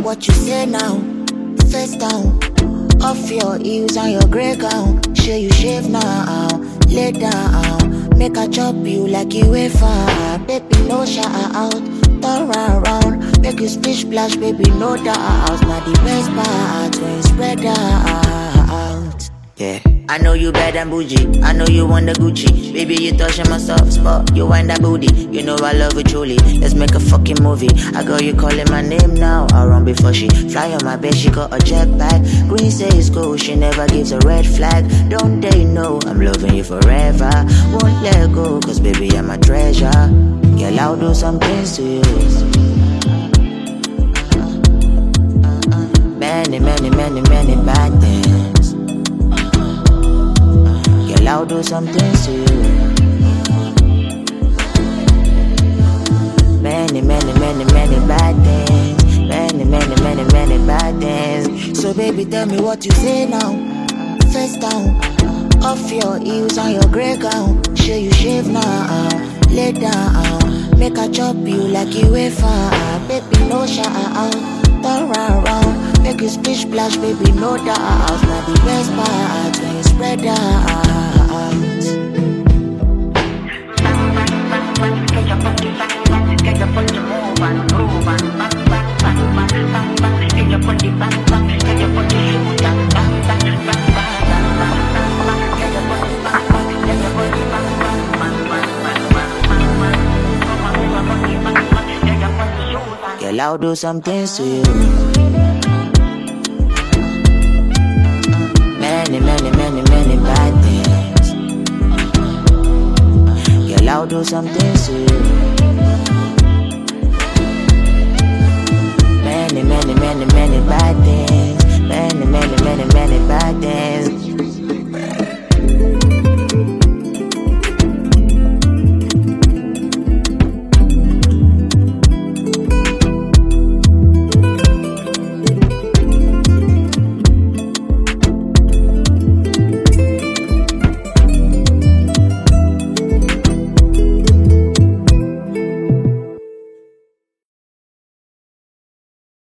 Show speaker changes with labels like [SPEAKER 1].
[SPEAKER 1] what you say now. First down, off your heels and your grey gown. Sure you shave now, lay down. Make a chop you like you wafer. Baby, no shout out, turn around. Make you splish splash, baby, no doubt. Now the best part when you spread out. Yeah. I know you bad and bougie, I know you want the Gucci. Baby, you touching my soft spot, you wind that booty. You know I love it truly, let's make a fucking movie. I got you calling my name now, I'll run before she fly on my bed, she got a jetpack. Green says go, she never gives a red flag. Don't they know, I'm loving you forever. Won't let go, cause baby I'm a treasure. Girl, I'll do some things to you. Many, many, many, many bad things. I'll do some things to you. Many, many, many, many bad things. Many, many, many, many bad things. So baby, tell me what you say now. First down, off your heels and your grey gown. Sure you shave now, lay down. Make a chop you like you wafer. Baby, no shout out, turn around. Make you splish splash, baby, no doubt. Now the best part when you spread out. Girl, I'll do some things to you. Many, many, many, many bad things. Girl, I'll do some things to you. Many, many, many, many bad things. Many, many, many, many bad things.